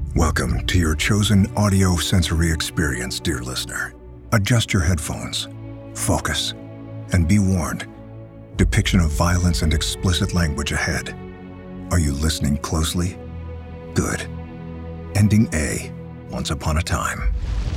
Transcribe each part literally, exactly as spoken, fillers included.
Welcome to your chosen audio sensory experience, dear listener. Adjust your headphones, focus, and be warned. Depiction of violence and explicit language ahead. Are you listening closely? Good. Ending A, Once Upon a Time.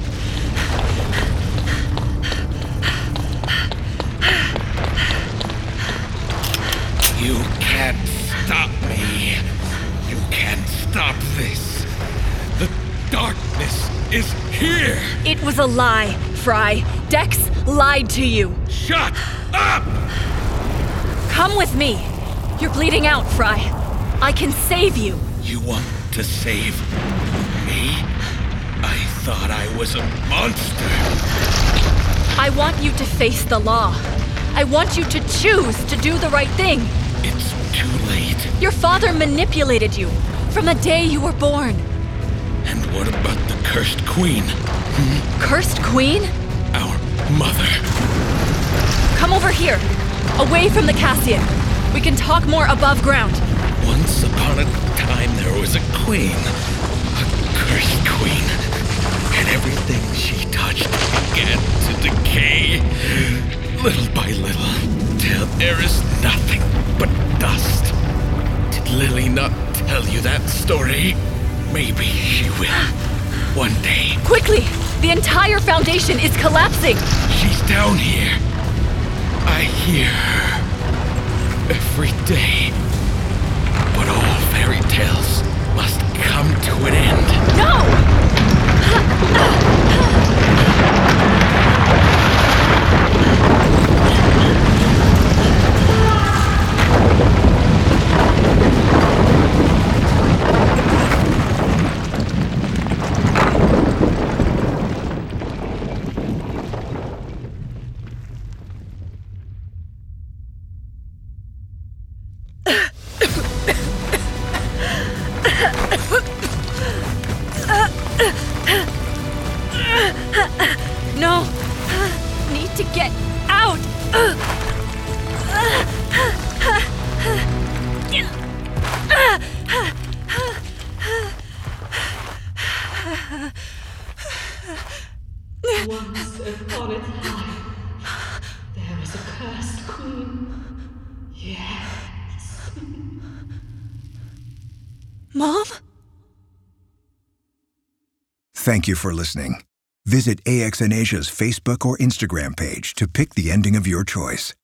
You can't stop me. You can't stop this. The darkness is here. It was a lie, Fry. Dex lied to you. Shut up! Come with me. You're bleeding out, Fry. I can save you. You want to save me? I thought I was a monster. I want you to face the law. I want you to choose to do the right thing. It's too late. Your father manipulated you from the day you were born. And what about the cursed queen? Hmm? Cursed queen? Our mother. Come over here, away from the Cassian. We can talk more above ground. Once upon a time there was a queen. A cursed queen. And everything she touched began to decay. Little by little, till there is nothing but dust. Did Lily not tell you that story? Maybe she will. One day. Quickly! The entire Foundation is collapsing! She's down here. I hear her. Every day. But all fairy tales must come to an end. No! No! Need to get out! Once upon a time, there was a cursed queen. Yes. Mom? Thank you for listening. Visit A X N Asia's Facebook or Instagram page to pick the ending of your choice.